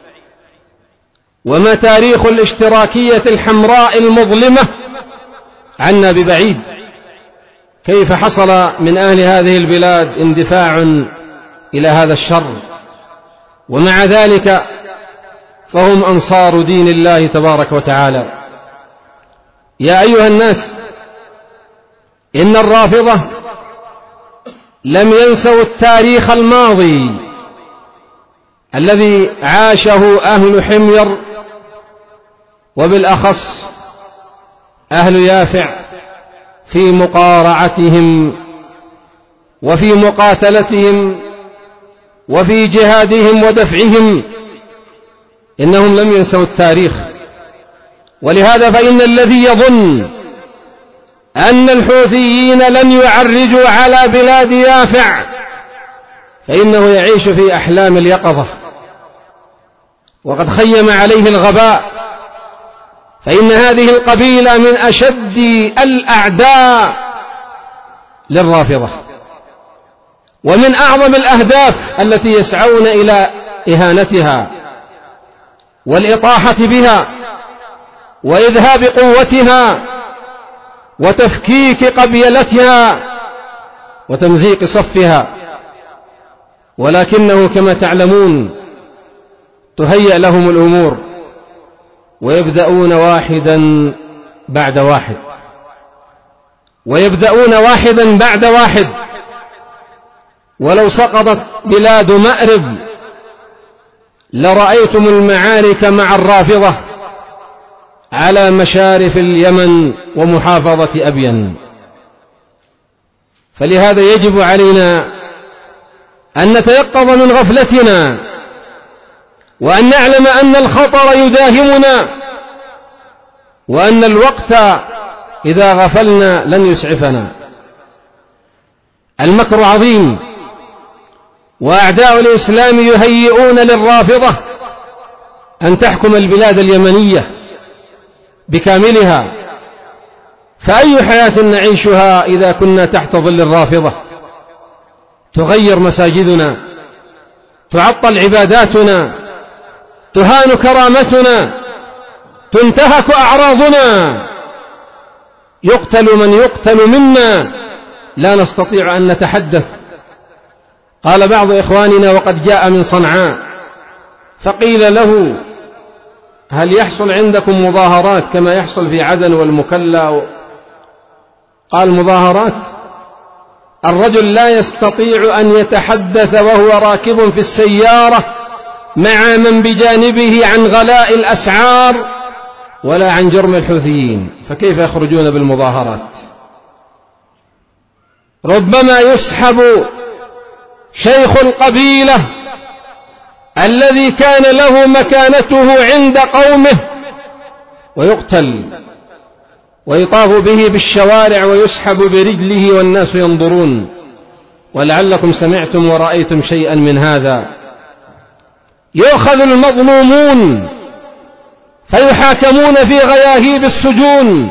وما تاريخ الاشتراكية الحمراء المظلمة عنا ببعيد. كيف حصل من أهل هذه البلاد اندفاع إلى هذا الشر، ومع ذلك فهم أنصار دين الله تبارك وتعالى. يا أيها الناس، إن الرافضة لم ينسوا التاريخ الماضي الذي عاشه أهل حمير، وبالأخص أهل يافع، في مقارعتهم وفي مقاتلتهم وفي جهادهم ودفعهم. إنهم لم ينسوا التاريخ. ولهذا فإن الذي يظن أن الحوثيين لن يعرجوا على بلاد يافع، فإنه يعيش في أحلام اليقظة، وقد خيم عليه الغباء، فإن هذه القبيلة من أشد الأعداء للرافضة، ومن أعظم الأهداف التي يسعون إلى إهانتها والإطاحة بها وإذهاب قوتها وتفكيك قبيلتها وتمزيق صفها. ولكنه كما تعلمون تهيأ لهم الأمور ويبدأون واحدا بعد واحد، ويبدأون واحدا بعد واحد. ولو سقطت بلاد مأرب لرأيتم المعارك مع الرافضة على مشارف اليمن ومحافظة أبين. فلهذا يجب علينا أن نتيقظ من غفلتنا، وأن نعلم أن الخطر يداهمنا، وأن الوقت إذا غفلنا لن يسعفنا. المكر عظيم، وأعداء الإسلام يهيئون للرافضة أن تحكم البلاد اليمنية بكاملها. فأي حياة نعيشها إذا كنا تحت ظل الرافضة؟ تغير مساجدنا، تعطل عباداتنا، تهان كرامتنا، تنتهك أعراضنا، يقتل من يقتل منا، لا نستطيع أن نتحدث. قال بعض إخواننا وقد جاء من صنعاء فقيل له: هل يحصل عندكم مظاهرات كما يحصل في عدن والمكلا؟ قال: مظاهرات؟ الرجل لا يستطيع أن يتحدث وهو راكب في السيارة مع من بجانبه عن غلاء الأسعار ولا عن جرم الحوثيين، فكيف يخرجون بالمظاهرات؟ ربما يسحب شيخ القبيلة الذي كان له مكانته عند قومه ويقتل، ويطاف به بالشوارع ويسحب برجله والناس ينظرون. ولعلكم سمعتم ورأيتم شيئا من هذا. يؤخذ المظلومون فيحاكمون في غياهيب السجون،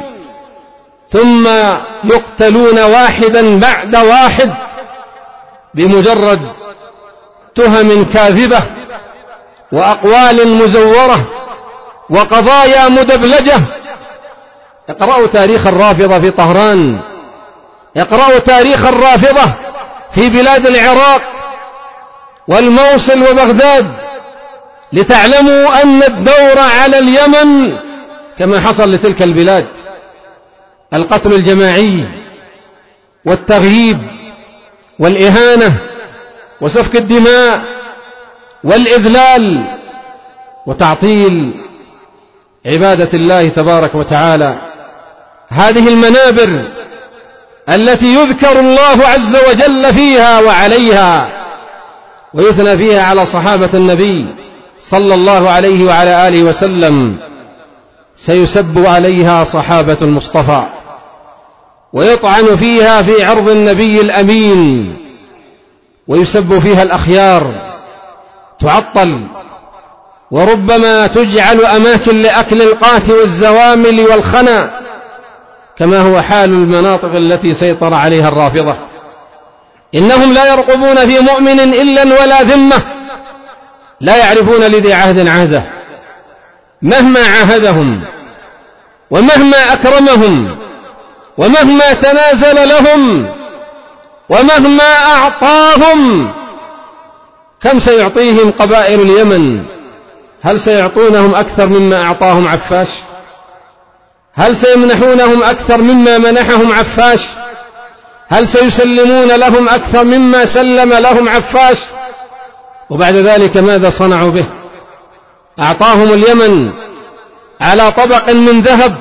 ثم يقتلون واحدا بعد واحد بمجرد تهم كاذبة وأقوال مزورة وقضايا مدبلجة. اقرأوا تاريخ الرافضة في طهران، اقرأوا تاريخ الرافضة في بلاد العراق والموصل وبغداد، لتعلموا أن الدور على اليمن كما حصل لتلك البلاد: القتل الجماعي والتغييب والإهانة وسفك الدماء والإذلال وتعطيل عبادة الله تبارك وتعالى. هذه المنابر التي يذكر الله عز وجل فيها وعليها ويثنى فيها على صحابة النبي صلى الله عليه وعلى آله وسلم، سيسب عليها صحابة المصطفى، ويطعن فيها في عرض النبي الأمين، ويسب فيها الأخيار، تعطل، وربما تجعل أماكن لأكل القات والزوامل والخنا، كما هو حال المناطق التي سيطر عليها الرافضة. إنهم لا يرقبون في مؤمن إلا ولا ذمة، لا يعرفون لذي عهد عهده، مهما عاهدهم ومهما أكرمهم ومهما تنازل لهم ومهما أعطاهم. كم سيعطيهم قبائل اليمن؟ هل سيعطونهم أكثر مما أعطاهم عفاش؟ هل سيمنحونهم أكثر مما منحهم عفاش؟ هل سيسلمون لهم أكثر مما سلم لهم عفاش؟ وبعد ذلك ماذا صنعوا به؟ أعطاهم اليمن على طبق من ذهب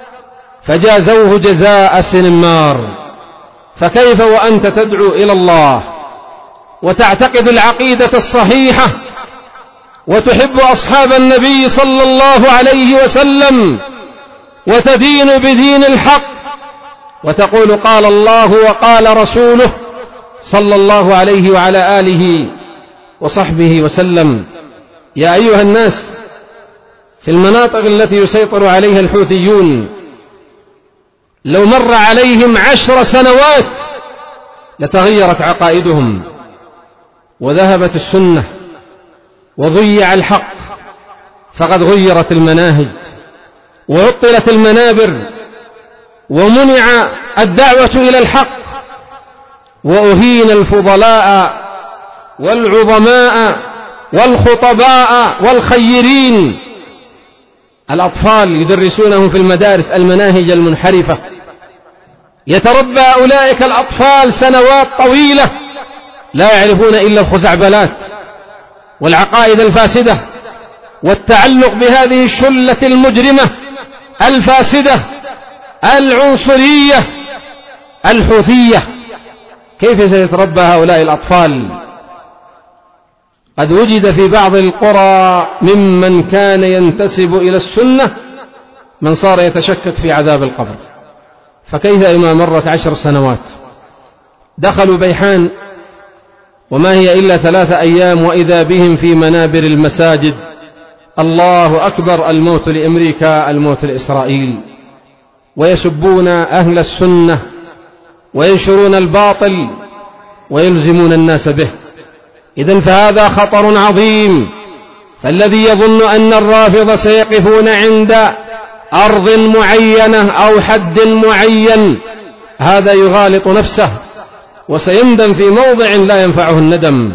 فجازوه جزاء سنمار. فكيف وأنت تدعو إلى الله وتعتقد العقيدة الصحيحة وتحب أصحاب النبي صلى الله عليه وسلم وتدين بدين الحق، وتقول قال الله وقال رسوله صلى الله عليه وعلى آله وصحبه وسلم. يا أيها الناس، في المناطق التي يسيطر عليها الحوثيون لو مر عليهم 10 سنوات لتغيرت عقائدهم وذهبت السنة وضيع الحق، فقد غيرت المناهج وعطلت المنابر ومنع الدعوة إلى الحق وأهين الفضلاء والعظماء والخطباء والخيرين. الأطفال يدرسونهم في المدارس المناهج المنحرفة، يتربى أولئك الأطفال سنوات طويلة لا يعرفون إلا الخزعبلات والعقائد الفاسدة والتعلق بهذه الشلة المجرمة الفاسدة العنصرية الحوثية. كيف سيتربى هؤلاء الأطفال؟ قد وجد في بعض القرى ممن كان ينتسب إلى السنة من صار يتشكك في عذاب القبر، فكيف إذا مرت 10 سنوات؟ دخلوا بيحان وما هي إلا 3 أيام وإذا بهم في منابر المساجد. الله أكبر، الموت لأمريكا، الموت لإسرائيل، ويسبون أهل السنة وينشرون الباطل ويلزمون الناس به. إذن فهذا خطر عظيم. فالذي يظن أن الرافضة سيقفون عند أرض معينة أو حد معين هذا يغالط نفسه، وسيندم في موضع لا ينفعه الندم،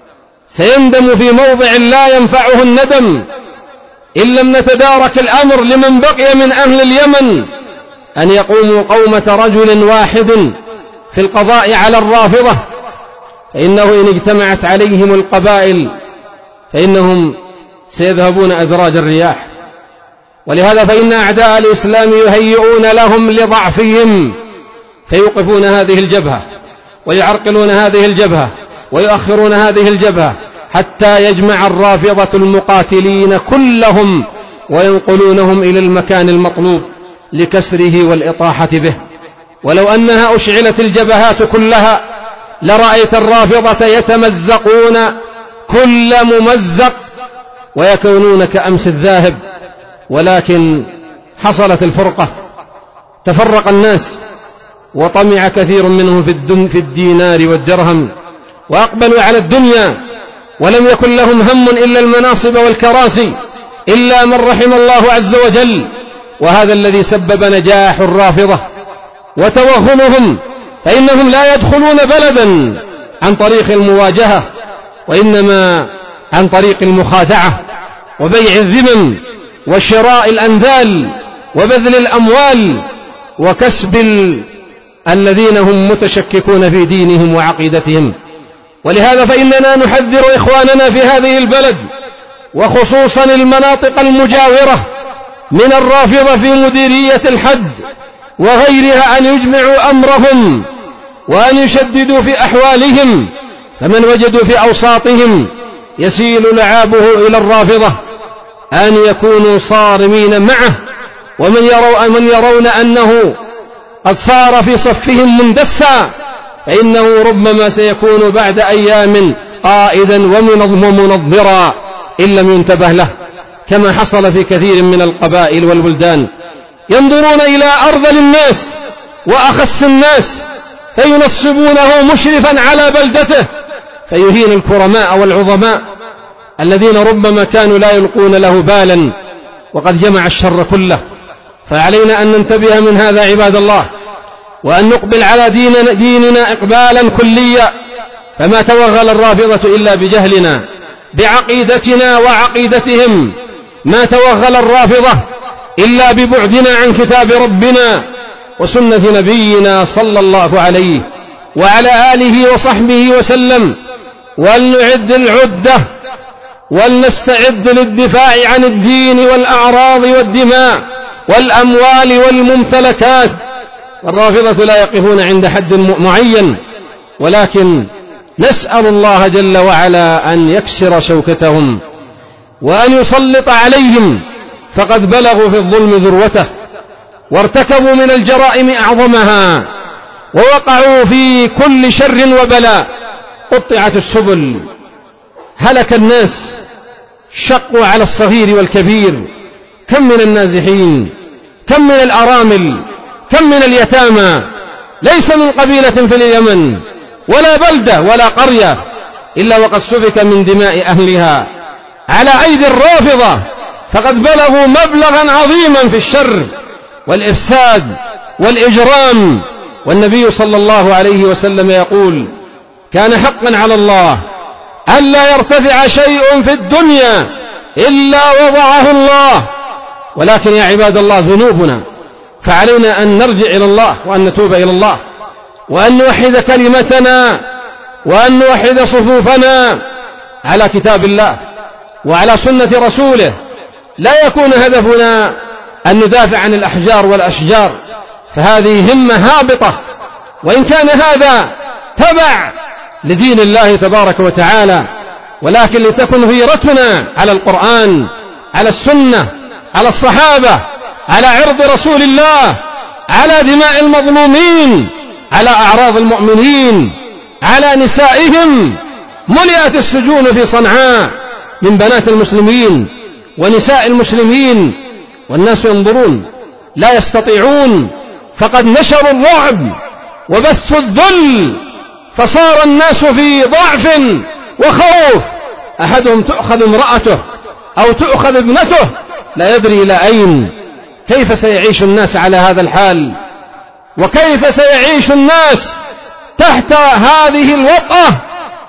سيندم في موضع لا ينفعه الندم إن لم نتدارك الأمر لمن بقي من أهل اليمن أن يقوموا قومة رجل واحد في القضاء على الرافضة، فإنه إن اجتمعت عليهم القبائل فإنهم سيذهبون أدراج الرياح. ولهذا فإن أعداء الإسلام يهيئون لهم لضعفهم فيوقفون هذه الجبهة ويعرقلون هذه الجبهة ويؤخرون هذه الجبهة حتى يجمع الرافضة المقاتلين كلهم وينقلونهم إلى المكان المطلوب لكسره والإطاحة به. ولو أنها أشعلت الجبهات كلها لرأيت الرافضة يتمزقون كل ممزق ويكونون كأمس الذاهب، ولكن حصلت الفرقة، تفرق الناس وطمع كثير منهم في الدينار والدرهم وأقبلوا على الدنيا، ولم يكن لهم هم إلا المناصب والكراسي إلا من رحم الله عز وجل. وهذا الذي سبب نجاح الرافضة وتوهنهم، فإنهم لا يدخلون بلدا عن طريق المواجهة وإنما عن طريق المخادعة وبيع الذمم وشراء الأنذال وبذل الأموال وكسب الذين هم متشككون في دينهم وعقيدتهم. ولهذا فإننا نحذر إخواننا في هذه البلد وخصوصا المناطق المجاورة من الرافضة في مديرية الحد وغيرها أن يجمعوا أمرهم وأن يشددوا في أحوالهم، فمن وجدوا في أوساطهم يسيل لعابه إلى الرافضة أن يكونوا صارمين معه، ومن يرون أنه قد صار في صفهم مندسا فإنه ربما سيكون بعد أيام قائدا ومنظرا إن لم ينتبه له، كما حصل في كثير من القبائل والبلدان. ينظرون إلى أرذل الناس وأخس الناس فينصبونه مشرفا على بلدته فيهين الكرماء والعظماء الذين ربما كانوا لا يلقون له بالا وقد جمع الشر كله. فعلينا أن ننتبه من هذا عباد الله، وأن نقبل على ديننا إقبالا كليا، فما توغل الرافضة إلا بجهلنا بعقيدتنا وعقيدتهم، ما توغل الرافضة إلا ببعدنا عن كتاب ربنا وسنة نبينا صلى الله عليه وعلى آله وصحبه وسلم. ولنعد العدة ولنستعد للدفاع عن الدين والأعراض والدماء والأموال والممتلكات. الرافضة لا يقفون عند حد معين، ولكن نسأل الله جل وعلا أن يكسر شوكتهم وأن يسلط عليهم، فقد بلغوا في الظلم ذروته وارتكبوا من الجرائم أعظمها ووقعوا في كل شر وبلاء. قطعت السبل، هلك الناس، شقوا على الصغير والكبير. كم من النازحين، كم من الأرامل، كم من اليتامى، ليس من قبيلة في اليمن ولا بلدة ولا قرية إلا وقد سفك من دماء أهلها على أيدي الرافضة، فقد بلغوا مبلغا عظيما في الشر والإفساد والإجرام. والنبي صلى الله عليه وسلم يقول: كان حقا على الله ألا يرتفع شيء في الدنيا إلا وضعه الله. ولكن يا عباد الله ذنوبنا، فعلينا أن نرجع إلى الله وأن نتوب إلى الله وأن نوحد كلمتنا وأن نوحد صفوفنا على كتاب الله وعلى سنة رسوله. لا يكون هدفنا أن ندافع عن الأحجار والأشجار، فهذه همة هابطة، وإن كان هذا تبع لدين الله تبارك وتعالى، ولكن لتكن غيرتنا على القرآن، على السنة، على الصحابة، على عرض رسول الله، على دماء المظلومين، على أعراض المؤمنين، على نسائهم. ملئت السجون في صنعاء من بنات المسلمين ونساء المسلمين، والناس ينظرون لا يستطيعون، فقد نشروا الرعب وبثوا الذل، فصار الناس في ضعف وخوف. أحدهم تؤخذ امرأته أو تؤخذ ابنته لا يدري إلى أين. كيف سيعيش الناس على هذا الحال؟ وكيف سيعيش الناس تحت هذه الوطأة؟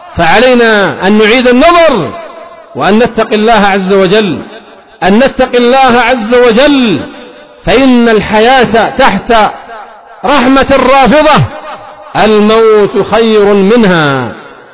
فعلينا أن نعيد النظر وأن نتقي الله عز وجل، أن نتقي الله عز وجل، فإن الحياة تحت رحمة الرافضة الموت خير منها،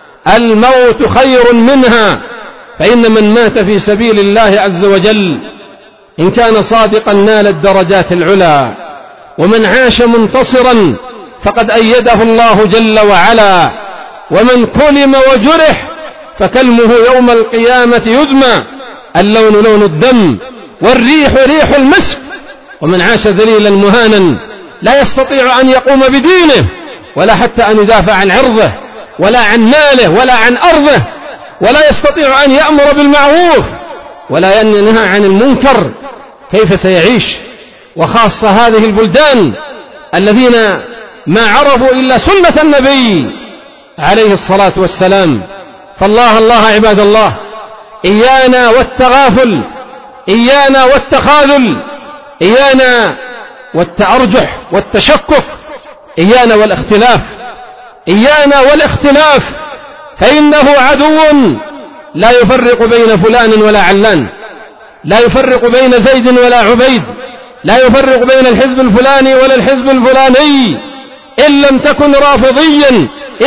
الموت خير منها. فإن من مات في سبيل الله عز وجل إن كان صادقا نال الدرجات العلى، ومن عاش منتصرا فقد أيده الله جل وعلا، ومن كلم وجرح فكلمه يوم القيامة يدمى، اللون لون الدم والريح ريح المسك. ومن عاش ذليلا مهانا لا يستطيع أن يقوم بدينه، ولا حتى أن يدافع عن عرضه، ولا عن ماله، ولا عن أرضه، ولا يستطيع أن يأمر بالمعروف ولا ينهى عن المنكر. كيف سيعيش؟ وخاصة هذه البلدان الذين ما عرفوا إلا سنة النبي عليه الصلاة والسلام. فالله الله عباد الله، إيانا والتغافل، إيانا والتخاذل، إيانا والتأرجح والتشكك، إيانا والاختلاف، إيانا والاختلاف، فإنه عدو لا يفرق بين فلان ولا علان، لا يفرق بين زيد ولا عبيد، لا يفرق بين الحزب الفلاني ولا الحزب الفلاني. إن لم تكن رافضيا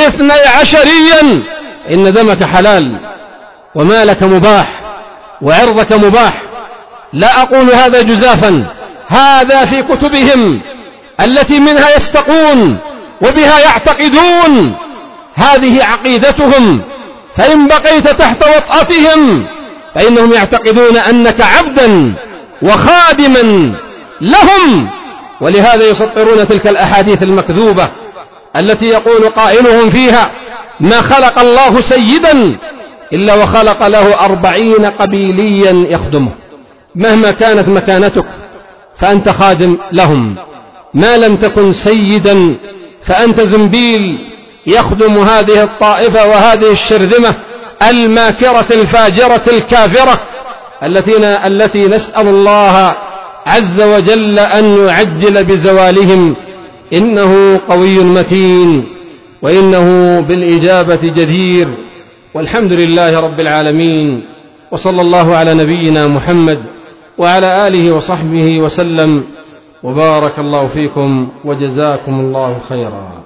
12 إن دمك حلال ومالك مباح وعرضك مباح. لا أقول هذا جزافا، هذا في كتبهم التي منها يستقون وبها يعتقدون، هذه عقيدتهم. فإن بقيت تحت وطأتهم فإنهم يعتقدون أنك عبدا وخادما لهم، ولهذا يسطرون تلك الأحاديث المكذوبة التي يقول قائلهم فيها: ما خلق الله سيدا إلا وخلق له 40 قبيليا يخدمه. مهما كانت مكانتك فأنت خادم لهم، ما لم تكن سيدا فأنت زنبيل يخدم هذه الطائفة وهذه الشرذمة الماكرة الفاجرة الكافرة التي نسأل الله عز وجل أن يعجل بزوالهم، إنه قوي متين وإنه بالإجابة جدير. والحمد لله رب العالمين، وصلى الله على نبينا محمد وعلى آله وصحبه وسلم، وبارك الله فيكم وجزاكم الله خيرا.